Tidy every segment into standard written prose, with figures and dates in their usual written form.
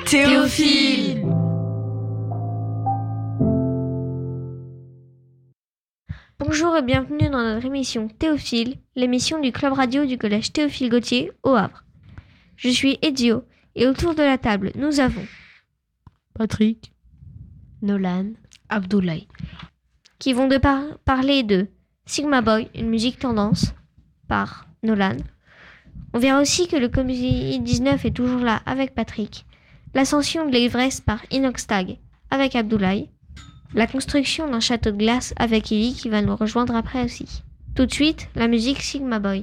Théophile. Bonjour et bienvenue dans notre émission Théophile, l'émission du club radio du collège Théophile Gautier au Havre. Je suis Ezio et autour de la table nous avons Patrick, Nolan, Abdoulaye, qui vont parler de Sigma Boy, une musique tendance, par Nolan. On verra aussi que le Covid-19 est toujours là avec Patrick, l'ascension de l'Everest par Inoxtag avec Abdoulaye, la construction d'un château de glace avec Ellie qui va nous rejoindre après aussi. Tout de suite, la musique Sigma Boy.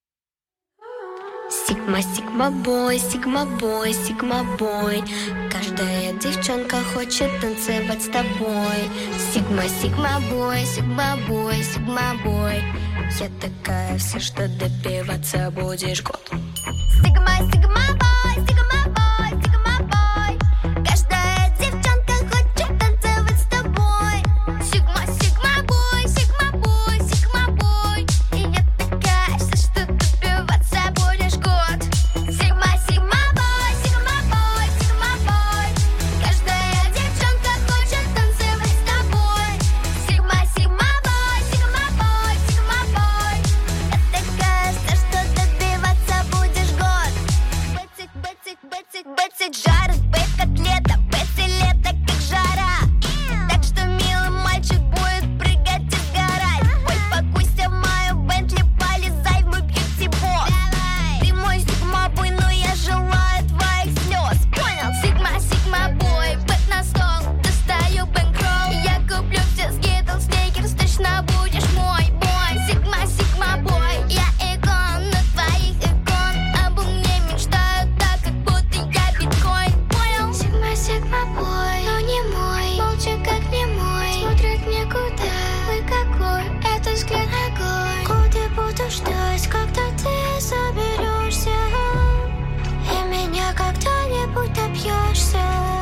Sigma, Sigma Boy, Sigma Boy, Sigma Boy. Каждая девчонка хочет танцевать с тобой. Sigma, Sigma Boy, Sigma Boy, Sigma Boy. Я такая вся, что добиваться будешь год. Sigma, Sigma Boy, Sigma Boy, Sigma Boy. Каждая девчонка хочет танцевать с тобой. Sigma, Sigma Boy, Sigma Boy, Sigma Boy. И я такая вся, что добиваться будешь год. Sigma, Sigma Boy, Sigma Boy, Sigma Boy. Каждая девчонка хочет танцевать с тобой. Sigma, Sigma Boy, Sigma Boy, Sigma Boy. Я такая вся, что добиваться будешь год. Бэтик, бэтик, бэтик, бэтик, жарит, бэт котлета, бэти лето, как жара. Так что милый мальчик будет прыгать и сгорать. Ой, покуйся в мою Бентли, полезай в мой бьюти-бокс. Ты мой сигма-бой, но я желаю твоих слез. Понял? Сигма, сигма-бой, бэт на стол, достаю бэнкролл. Я куплю все скитлс, сникерс, точно будешь мой бой. Сигма, сигма-бой, я икон, на твоих икон. Обо мне мечтают так, как будто я биткоин. Понял? Сигма, сигма-бой, но не мой. Молча, как не мой. Смотрит никуда. Ой, какой это взгляд огонь. Годы буду ждать, когда ты соберешься. И меня когда-нибудь добьешься.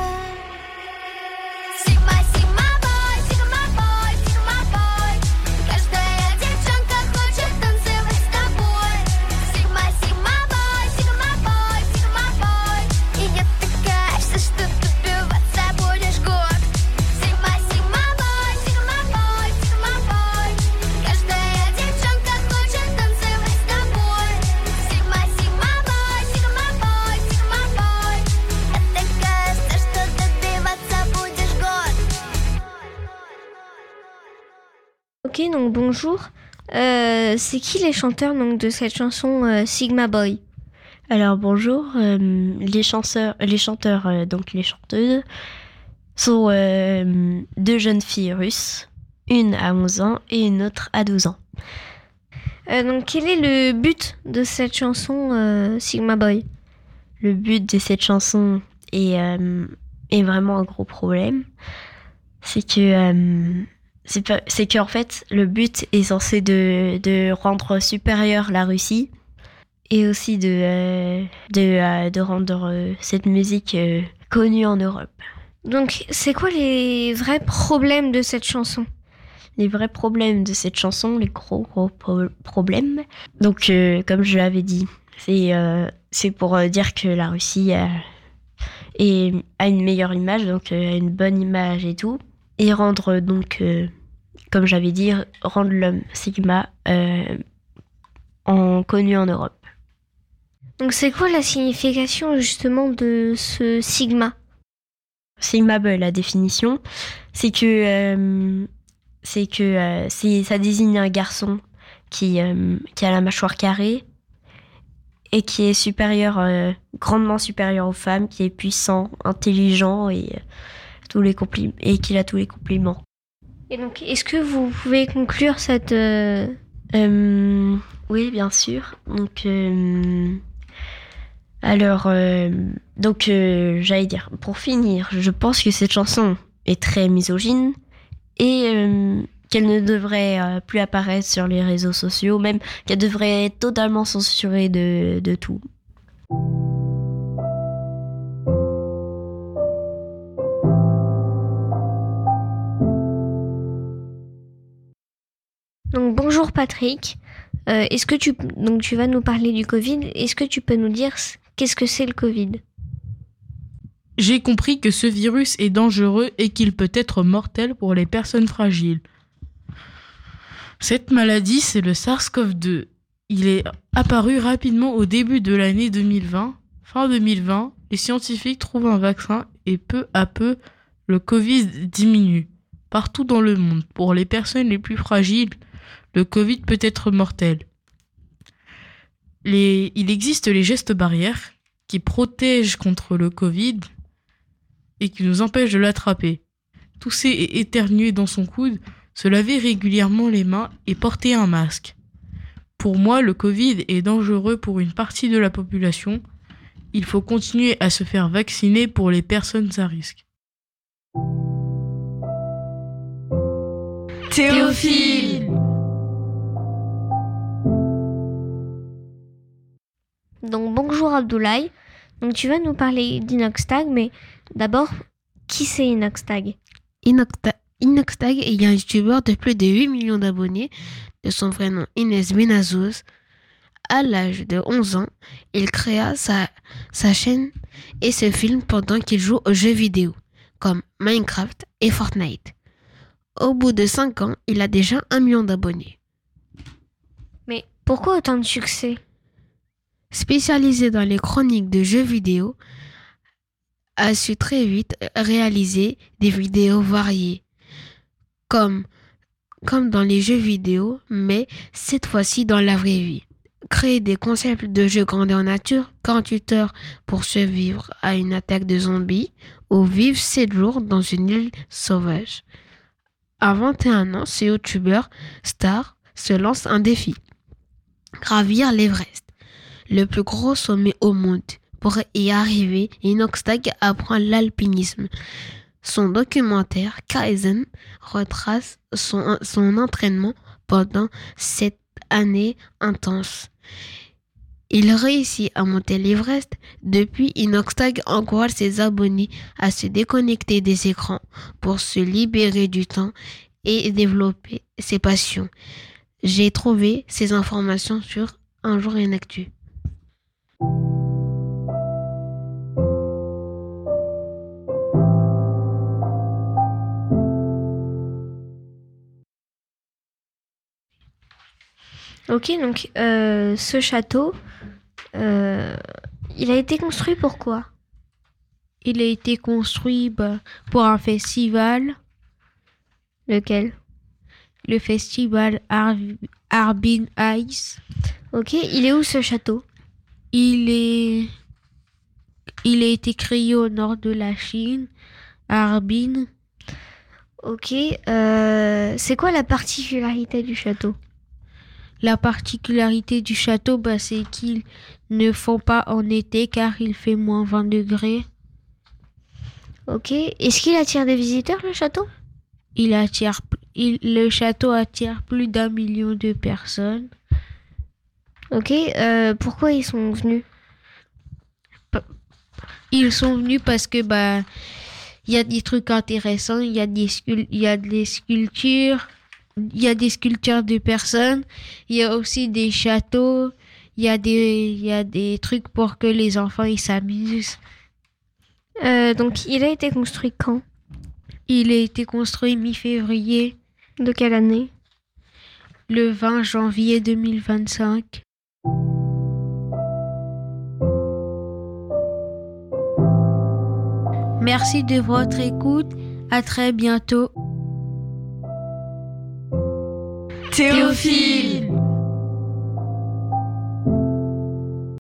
Sigma, Sigma Boy, Sigma Boy, Sigma Boy. Каждая девчонка хочет танцевать с тобой. Sigma, Sigma Boy, Sigma Boy, Sigma Boy. И я такая вся, что добиваться будешь год. Sigma, Sigma Boy, Sigma Boy, Sigma Boy. Каждая девчонка хочет танцевать с тобой. Sigma, Sigma Boy, Sigma Boy, Sigma Boy. Я такая вся, что добиваться будешь год. Ok, donc bonjour. C'est qui les chanteurs donc, de cette chanson Sigma Boy? Alors bonjour, les chanteurs, donc les chanteuses sont deux jeunes filles russes, une à 11 ans et une autre à 12 ans. Donc quel est le but de cette chanson Sigma Boy? Le but de cette chanson est vraiment un gros problème, c'est que en fait le but est censé de rendre supérieure la Russie et aussi de rendre cette musique connue en Europe. Donc c'est quoi les vrais problèmes de cette chanson? Les vrais problèmes de cette chanson, les gros problèmes. Donc comme je l'avais dit, c'est pour dire que la Russie a une meilleure image, donc a une bonne image et tout, et rendre donc comme j'avais dit, rendre l'homme Sigma connu en Europe. Donc c'est quoi la signification justement de ce Sigma? Sigma Boy, la définition, c'est que ça désigne un garçon qui a la mâchoire carrée et qui est supérieur, grandement supérieur aux femmes, qui est puissant, intelligent et qu'il a tous les compliments. Et donc est-ce que vous pouvez conclure cette... Oui, bien sûr. Donc, j'allais dire, pour finir, je pense que cette chanson est très misogyne et qu'elle ne devrait plus apparaître sur les réseaux sociaux, même qu'elle devrait être totalement censurée de tout. Donc bonjour Patrick, est-ce que tu vas nous parler du Covid, est-ce que tu peux nous dire qu'est-ce que c'est le Covid? J'ai compris que ce virus est dangereux et qu'il peut être mortel pour les personnes fragiles. Cette maladie, c'est le SARS-CoV-2. Il est apparu rapidement au début de l'année 2020. Fin 2020, les scientifiques trouvent un vaccin et peu à peu, le Covid diminue. Partout dans le monde, pour les personnes les plus fragiles, le Covid peut être mortel. Il existe les gestes barrières qui protègent contre le Covid et qui nous empêchent de l'attraper. Tousser et éternuer dans son coude, se laver régulièrement les mains et porter un masque. Pour moi, le Covid est dangereux pour une partie de la population. Il faut continuer à se faire vacciner pour les personnes à risque. Théophile. Donc bonjour Abdoulaye. Donc tu vas nous parler d'Inoxtag, mais d'abord, qui c'est Inoxtag ? Inoxtag est un youtubeur de plus de 8 millions d'abonnés, de son vrai nom Inès Benazos. À l'âge de 11 ans, il créa sa chaîne et se filme pendant qu'il joue aux jeux vidéo, comme Minecraft et Fortnite. Au bout de 5 ans, il a déjà 1 million d'abonnés. Mais pourquoi autant de succès ? Spécialisé dans les chroniques de jeux vidéo, a su très vite réaliser des vidéos variées, comme dans les jeux vidéo, mais cette fois-ci dans la vraie vie. Créer des concepts de jeux grandeur nature, 48 heures pour survivre à une attaque de zombies, ou vivre 7 jours dans une île sauvage. À 21 ans, ce youtubeur star se lance un défi. Gravir l'Everest, le plus gros sommet au monde. Pour y arriver, Inoxtag apprend l'alpinisme. Son documentaire Kaizen retrace son entraînement pendant cette année intense. Il réussit à monter l'Everest. Depuis, Inoxtag encourage ses abonnés à se déconnecter des écrans pour se libérer du temps et développer ses passions. J'ai trouvé ces informations sur Un jour une actu. Ok, donc ce château, il a été construit pourquoi ? Il a été construit pour un festival, Lequel ? le festival Harbin Ice. Ok, il est où ce château ? Il a été créé au nord de la Chine, à Harbin. Ok, c'est quoi la particularité du château ? La particularité du château, c'est qu'ils ne font pas en été car il fait moins 20 degrés. Ok, est-ce qu'il attire des visiteurs le château ? Le château attire plus d'1 million de personnes. Ok, pourquoi ils sont venus ? Ils sont venus parce que il y a des trucs intéressants, il y a des sculptures, il y a des sculptures de personnes, il y a aussi des châteaux, il y a des trucs pour que les enfants ils s'amusent. Donc il a été construit quand ? Il a été construit mi-février. De quelle année ? Le 20 janvier 2025. Merci de votre écoute. À très bientôt. Théophile.